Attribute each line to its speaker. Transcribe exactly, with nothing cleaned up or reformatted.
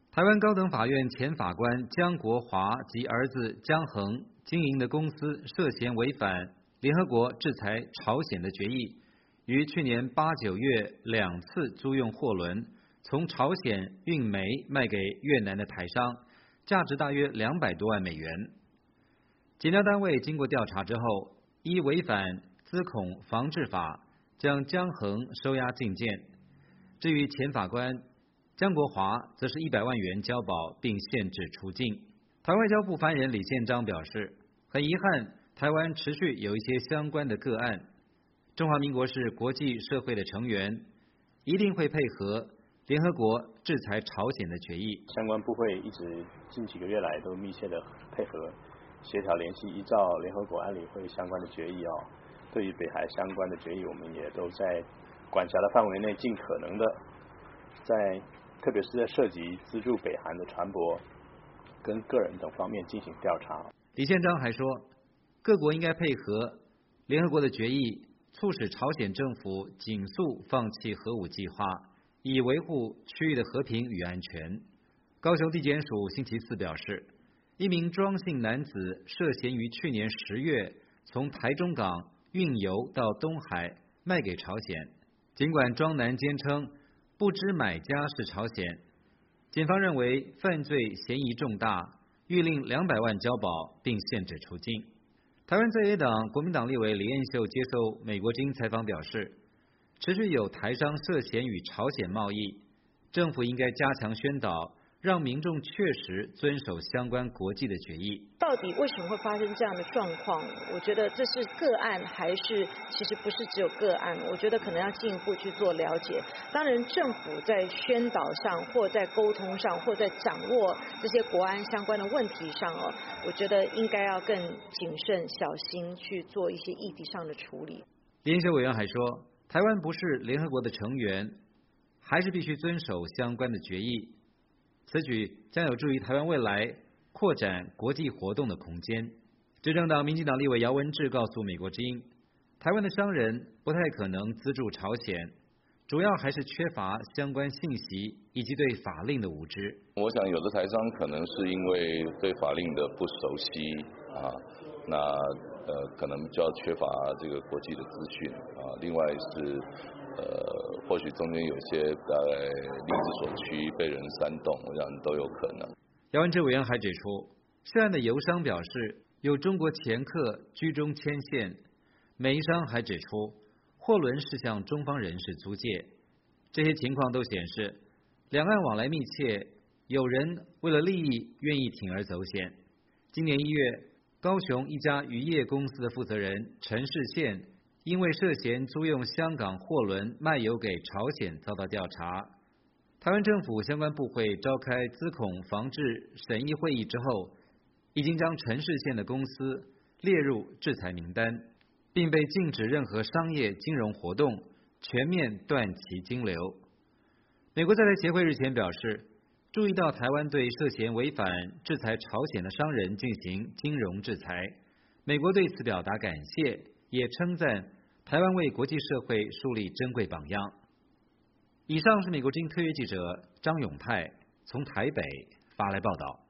Speaker 1: 台湾高等法院前法官江国华及儿子江恒经营的公司涉嫌违反联合国制裁朝鲜的决议，于去年八九月两次租用货轮从朝鲜运煤卖给越南的台商，价值大约两百多万美元。检调单位经过调查之后，依违反资恐防治法，将江恒收押禁见。至于前法官江国华则是一百万元交保，并限制出境。台湾外交部发言人李宪章表示，很遗憾，台湾持续有一些相关的个案。中华民国是国际社会的成员，一定会配合联合国制裁朝鲜的决议。
Speaker 2: 相关部会一直近几个月来都密切的配合协调联系，依照联合国安理会相关的决议哦，对于北海相关的决议，我们也都在管辖的范围内，尽可能的在特别是在涉及资助北韩的船舶跟个人等方面进行调查。
Speaker 1: 李宪章还说，各国应该配合联合国的决议，促使朝鲜政府紧速放弃核武计划，以维护区域的和平与安全。高雄地检署星期四表示，一名庄姓男子涉嫌于去年十月从台中港运油到东海卖给朝鲜，尽管庄男坚称不知买家是朝鲜，检方认为犯罪嫌疑重大，谕令两百万交保，并限制出境。台湾在野党国民党立委李彦秀接受美国之音采访表示，持续有台商涉嫌与朝鲜贸易，政府应该加强宣导，让民众确实遵守相关国际的决议。
Speaker 3: 到底为什么会发生这样的状况？我觉得这是个案，还是其实不是只有个案？我觉得可能要进一步去做了解。当然，政府在宣导上，或在沟通上，或在掌握这些国安相关的问题上哦，我觉得应该要更谨慎小心去做一些议题上的处理。
Speaker 1: 联修委员还说，台湾不是联合国的成员，还是必须遵守相关的决议。此举将有助于台湾未来扩展国际活动的空间。执政党民进党立委姚文智告诉美国之音，台湾的商人不太可能资助朝鲜，主要还是缺乏相关信息以及对法令的无知。
Speaker 4: 我想有的台商可能是因为对法令的不熟悉啊，那呃可能就要缺乏这个国际的资讯啊，另外是呃，或许中间有些大概力之所趋，被人煽动，我想都有可能。
Speaker 1: 姚文智委员还指出，涉案的油商表示有中国掮客居中牵线，煤商还指出货轮是向中方人士租借，这些情况都显示两岸往来密切，有人为了利益愿意铤而走险。今年一月，高雄一家渔业公司的负责人陈世宪因为涉嫌租用香港货轮卖油给朝鲜遭到调查，台湾政府相关部会召开资恐防治审议会议之后，已经将陈世宪的公司列入制裁名单，并被禁止任何商业金融活动，全面断其金流。美国在台协会日前表示，注意到台湾对涉嫌违反制裁朝鲜的商人进行金融制裁，美国对此表达感谢，也称赞台湾为国际社会树立珍贵榜样。以上是美国之音特约记者张永泰从台北发来报道。